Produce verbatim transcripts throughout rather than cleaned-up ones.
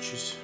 включись.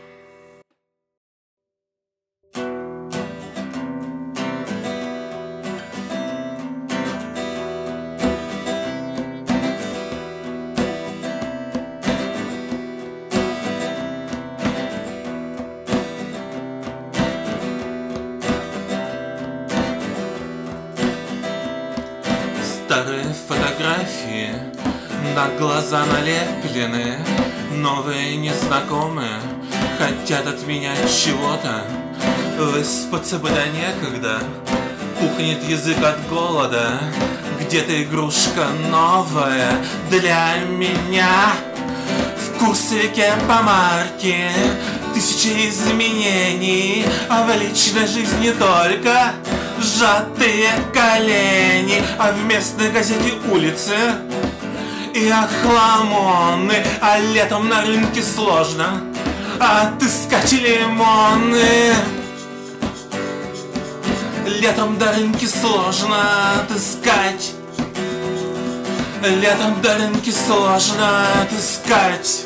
Старые фотографии на глаза налеплены, новые незнакомые хотят от меня чего-то. Выспаться бы да некогда, пухнет язык от голода. Где-то игрушка новая для меня. В курсовике по марке тысячи изменений, а в личной жизни только сжатые колени, а в местной газете улицы и охламоны, а летом на рынке сложно отыскать лимоны. Летом до рынки сложно отыскать, летом до рынки сложно отыскать.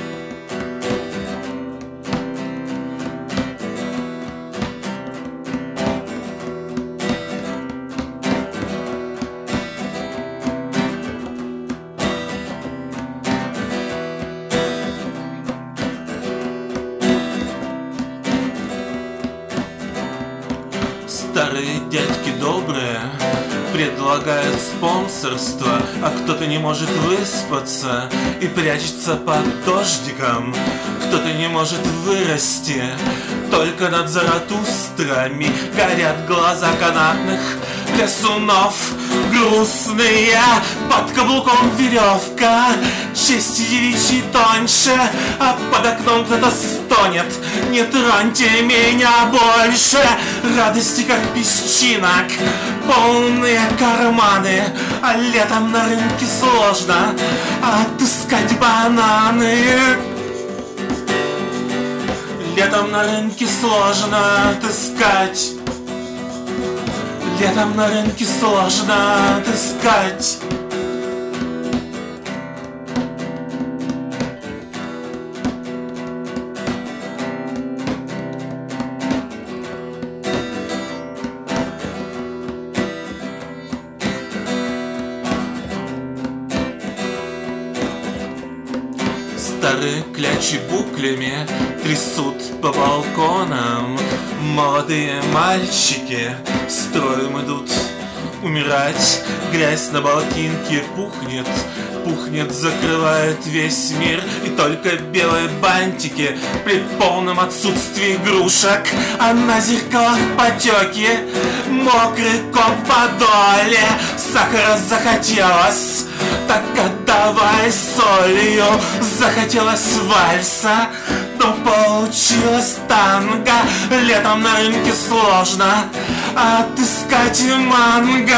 Старые дядьки добрые предлагают спонсорство, а кто-то не может выспаться и прячется под дождиком. Кто-то не может вырасти, только над Заратустрами горят глаза канатных плясунов. Грустные, под каблуком веревка, честь девичьей тоньше, а под окном кто-то стонет: не троньте меня больше. Радости как песчинок, полные карманы, а летом на рынке сложно отыскать бананы. Летом на рынке сложно отыскать, летом на рынке сложно отыскать. Старые клячи буклями трясут по балконам. Молодые мальчики строем идут умирать. Грязь на балкинке пухнет, пухнет, закрывает весь мир. И только белые бантики при полном отсутствии игрушек, а на зеркалах потеки, мокрый ком в подоле. Сахара захотелось, так отдавай солью. Захотелось вальса, но получилось танго. Летом на рынке сложно отыскать манго.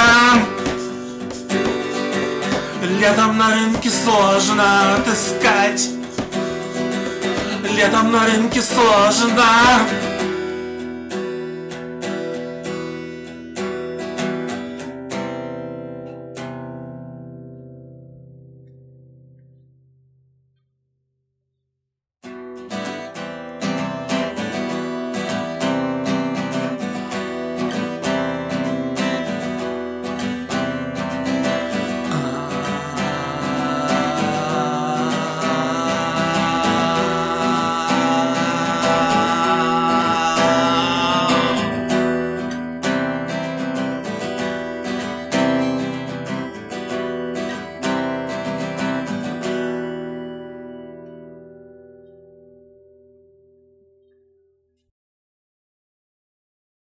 Летом на рынке сложно отыскать, летом на рынке сложно